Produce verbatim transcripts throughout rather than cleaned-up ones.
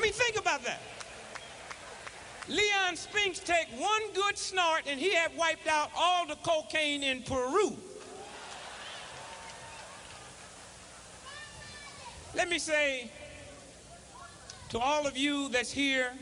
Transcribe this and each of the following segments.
mean, think about that. Leon Spinks take one good snort and he had wiped out all the cocaine in Peru. Let me say to all of you that's here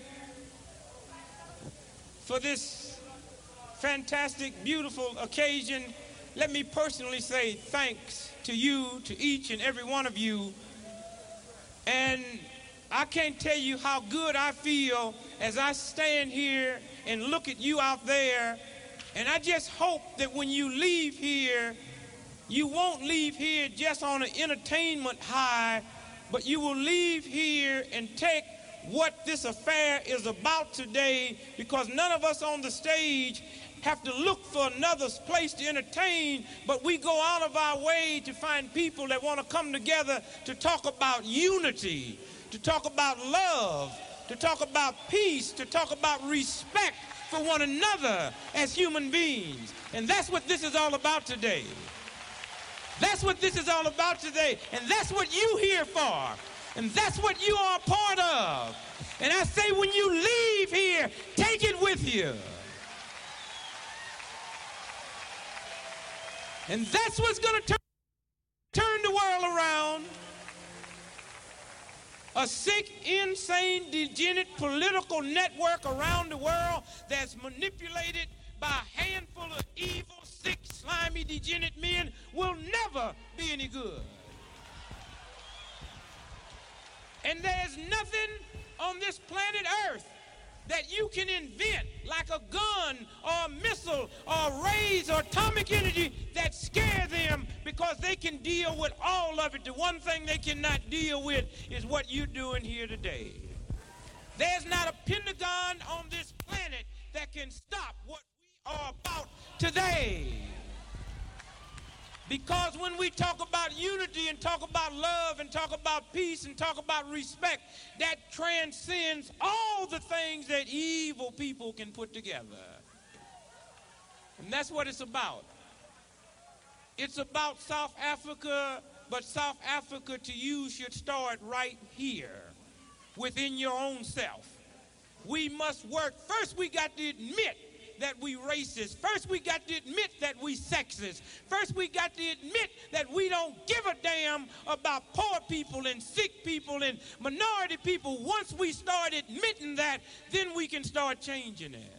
for this fantastic, beautiful occasion, let me personally say thanks to you, to each and every one of you. And I can't tell you how good I feel as I stand here and look at you out there. And I just hope that when you leave here, you won't leave here just on an entertainment high, but you will leave here and take what this affair is about today, because none of us on the stage have to look for another place to entertain, but we go out of our way to find people that want to come together to talk about unity, to talk about love, to talk about peace, to talk about respect for one another as human beings. And that's what this is all about today. That's what this is all about today. And that's what you here for. And that's what you are a part of. And I say, when you leave here, take it with you. And that's what's going to turn, turn the world around. A sick, insane, degenerate political network around the world that's manipulated by a handful of evil, sick, slimy, degenerate men will never be any good. And there's nothing on this planet Earth that you can invent, like a gun or a missile or rays or atomic energy, that scare them, because they can deal with all of it. The one thing they cannot deal with is what you're doing here today. There's not a Pentagon on this planet that can stop what we are about today. Because when we talk about unity and talk about love and talk about peace and talk about respect, that transcends all the things that evil people can put together. And that's what it's about. It's about South Africa, but South Africa to you should start right here within your own self. We must work. First, we got to admit that we racist. First, we got to admit that we sexist. First, we got to admit that we don't give a damn about poor people and sick people and minority people. Once we start admitting that, then we can start changing it.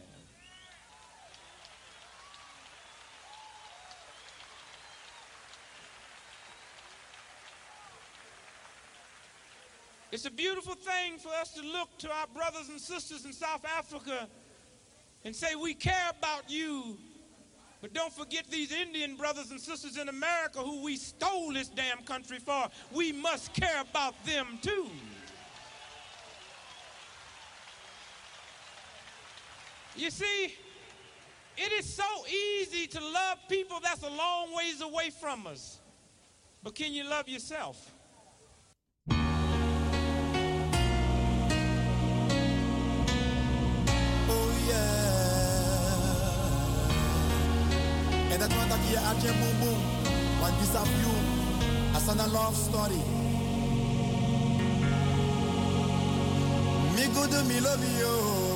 It's a beautiful thing for us to look to our brothers and sisters in South Africa and say, we care about you, but don't forget these Indian brothers and sisters in America who we stole this damn country for. We must care about them too. You see, it is so easy to love people that's a long ways away from us, but can you love yourself? And that's what I hear at your boom boom. One piece of you, as a love story. Me good, me love you.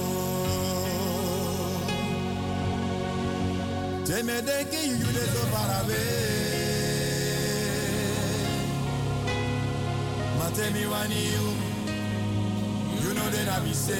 Te me deki you de so far away. Ma tell me when you, you know that I be say.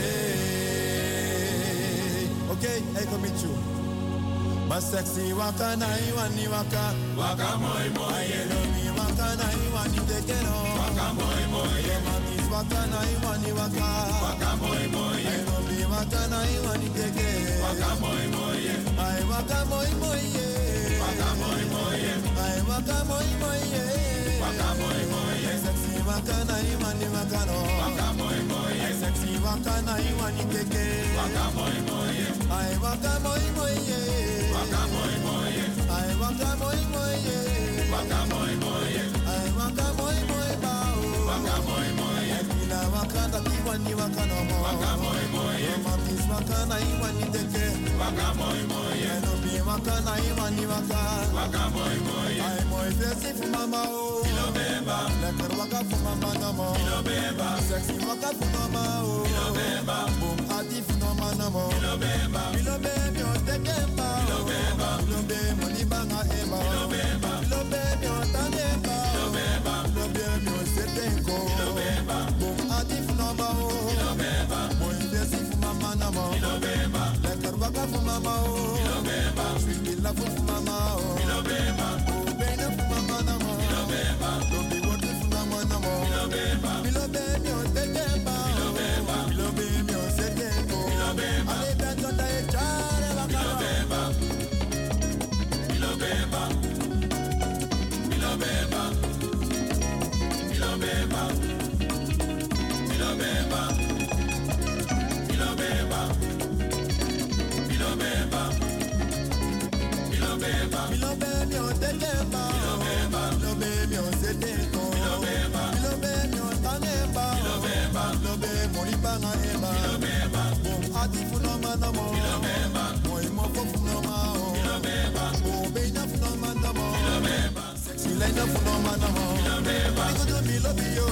Okay, I commit you. Ma sexy waka na iwani waka waka moi moi I love me waka na iwani tekero waka moi moi ma miss waka na iwani waka waka moi moi I love me waka na iwani tekero waka moi moi I waka moi moi waka moi moi I waka moi moi waka moi moi sexy waka na iwani waka no waka moi moi sexy waka na iwani tekero waka moi moi I waka moi moi waka moi moi I waka moi moi waka moi moi I waka moi moi bao waka moi moi Ina waka na kiwani waka no mo waka moi moi Ma pis waka na iwani teke waka moi moi No bi waka na iwani waka waka moi moi I moi fesi fu mama o Ilo beba Lekker waka fu mama no mo Ilo beba Sexy waka fu mama o for mama, oh. Sweet me love for mama, oh. Oh, baby, for mama, no more. Don't be working for mama, no more. Me love baby, oh, September. Me love baby, oh, September. Ale beto da e chare la cara. Me love baby. Me love baby. Me love baby. Me love baby. Me love baby. Me love baby. Me love baby. Me love baby on the temba. Me love baby. Me love baby on the temba. Me love baby. Me love baby on the temba. Me love baby. Me love baby mori banga eba. Me love baby. Bom ati funoma na mo. Me love baby. Moi mo fo funoma o. Me love baby. Bom beina funoma na mo. Me love baby. Sexy line funoma na mo. Me love baby. I go do me love you.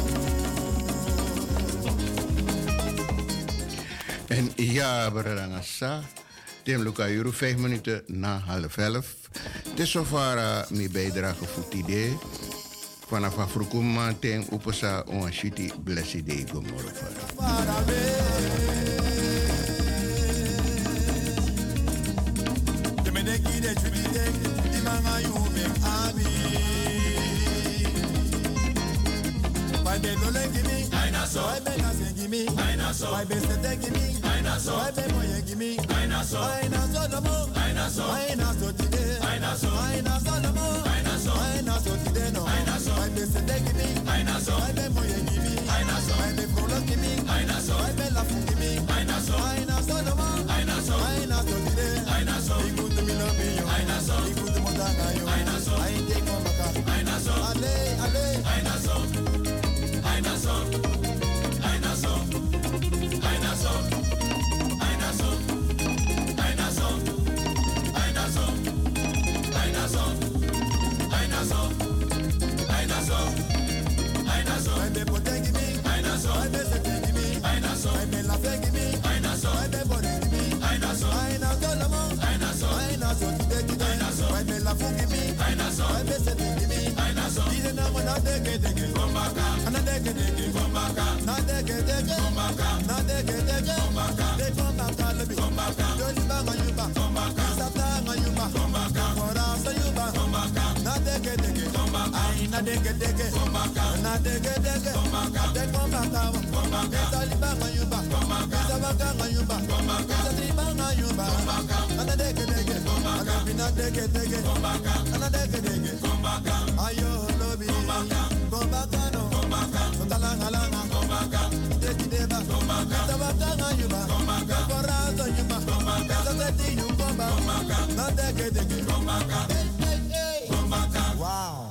En ja, Barangasa, Tim Luca, euro vijf minuten na half elf. Het is zover mijn bijdrage voor het idee. Vanaf Afrokuma, ten Upasa, on Shitty, Blessed Day, Gomorrah. Why be no like me? Dinosaur. Why be not give me? Dinosaur. Why be say give me? Dinosaur. Why be boy give me? Dinosaur. Dinosaur no more. Dinosaur. Dinosaur today. Dinosaur. Dinosaur no more. Dinosaur. Dinosaur today no. Dinosaur. Why be say give me? Dinosaur. Why be boy give me? Dinosaur. Why be frolo give me? Dinosaur. Why be laugh give me? Dinosaur. Dinosaur no more. Dinosaur. Dinosaur today. Dinosaur. He good to me love you. Dinosaur. He good to me tanga you. Dinosaur. I take come back. Dinosaur. Ale ale. Dinosaur. Dinosaur, dinosaur, dinosaur, dinosaur, dinosaur, dinosaur, dinosaur, dinosaur, dinosaur, dinosaur. I be protect me, dinosaur. I be save me, dinosaur. I be love me, dinosaur. I be body me, dinosaur. Dinosaur no more, dinosaur. Dinosaur today, dinosaur. I be love me, dinosaur. I be save me, dinosaur. Did na wanna take take come back. Na dege dege come back. Na dege dege come back. Na dege dege come back. De come back lebi come back. Joli banga yuba come back. Sapanga yuba come back. Korasa yuba come back. Na dege dege come back. Ai na dege dege come back. Na dege dege come back. De come back come back. Joli banga yuba come back. Sapanga yuba come back. Joli banga yuba come back. Na dege dege come back. Na dege dege come back. Na dege dege come back. Ayo lobi come back. Come back no. Talanga langa, come back, take it back, come back, Tabanga yuba, come back, Corazo yuba, come back, Saturday you come back, not take it, come back, come back, wow.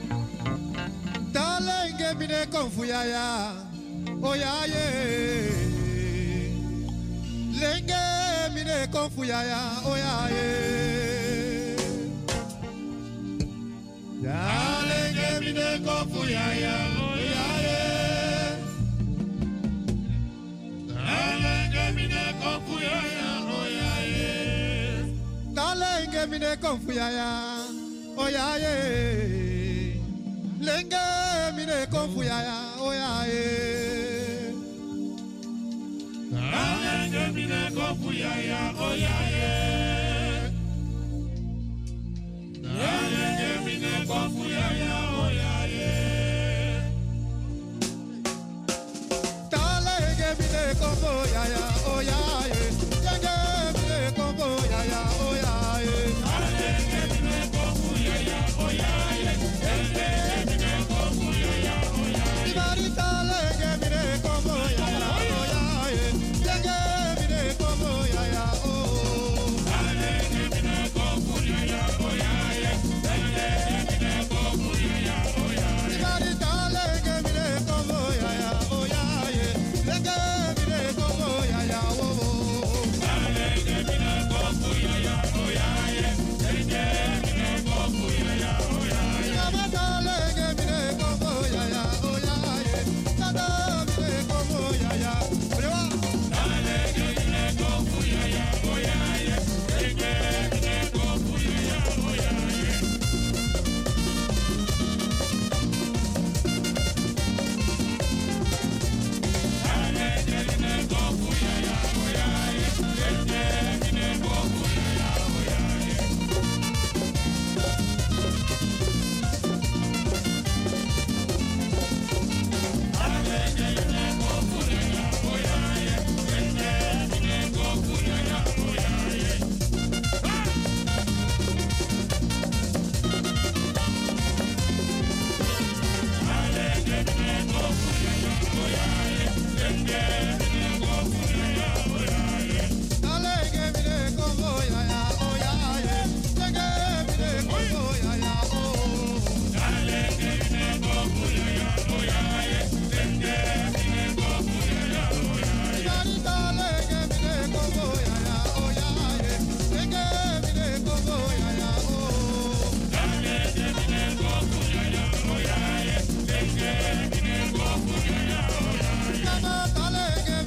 Talenge mine konfuyaya, oyaye. Lenge mine konfuyaya, oyaye. Talenge mine konfuyaya, oyaye. Talenge mine konfuyaya, oyaye. Talenge mine konfuyaya, oyaye. Lenge mine konfuyaya, oyaye. Lenge mine konfuyaya, oyaye. Lenge mine konfuyaya, oyaye. Talenge mine konfuyaya, oyaye. Lenge mine konfuyaya, oyaye. Talenge mine konfuyaya, oyaye. Talenge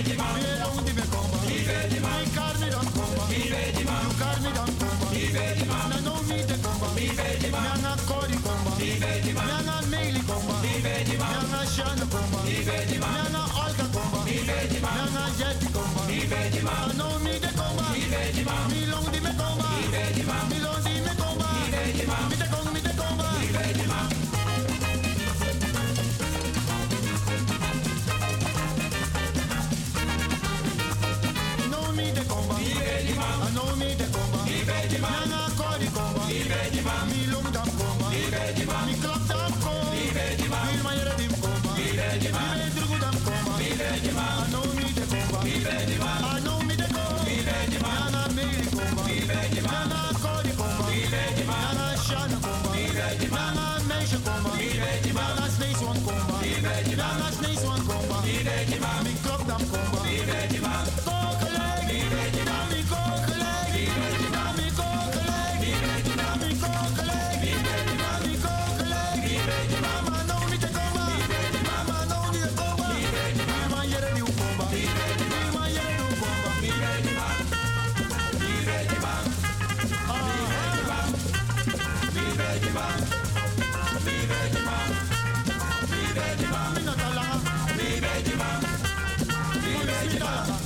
long di me comba. My car me don't comba. You car me don't comba. Na no me de comba. Nyanga kori comba. Nyanga meili comba. Nyanga shana comba. Nyanga olga comba. Nyanga yeti comba. Na no me de comba. Me long di me comba. Me long di me comba. Me de comba, me de comba. No me de comba. I know me de comba. Nyanga kori comba. Me long dam comba. Me klap dam comba. Me mayere dim comba. Me bedrugu dam comba. I know me de comba. I know me de comba. Nyanga meili comba. Nyanga kori comba. Nyanga shana comba. Nyanga meisje comba. Nyanga snees one comba. Nyanga snees one comba. Me klap dam comba. Kokelek. Me kokelek. Me kokelek. Me kokelek. Me kokelek. Mama no me te comba. Mama no me te comba. Mama yere di comba. Mama yere di comba. Mi natalanga. Mi natalanga.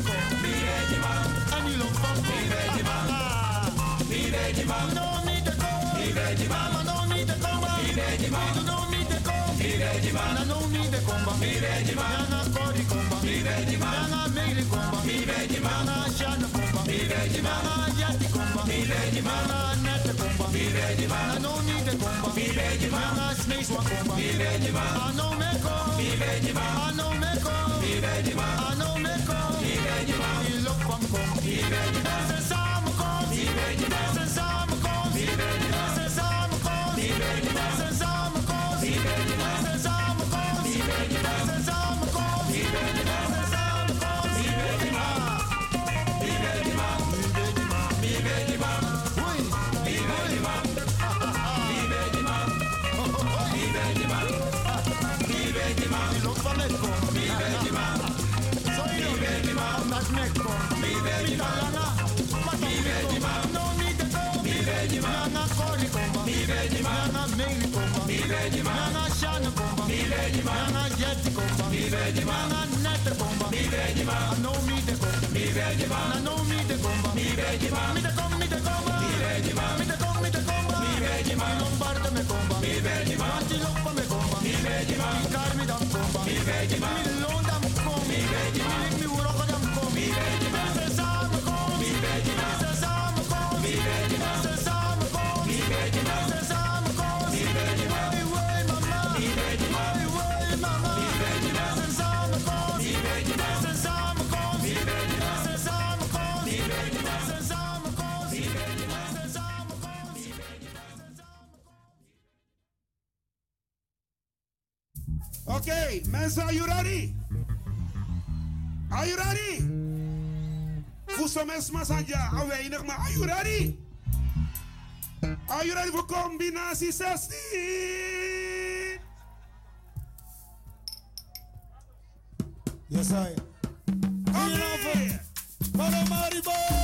And you look for no need to go. Mama no need to come. You don't need to come. Nana no need to come. Nana kori come. Nana meili come. Nana shana come. Nana yati come. Nana nete come. Nana no need to come. Nana snakes wa come. I know me come. I know me come. I know me come. You look from come. Say some come. Say some come. Say some come. Say some come. Say some come. Say some come. Say some Okay, mensen, are you ready? Are you ready? Voor zo'n mensen, maar zijn ja, al weinig, maar are you ready? Are you ready voor combinatie zestien? Yes, I. Oké! Para Maribo!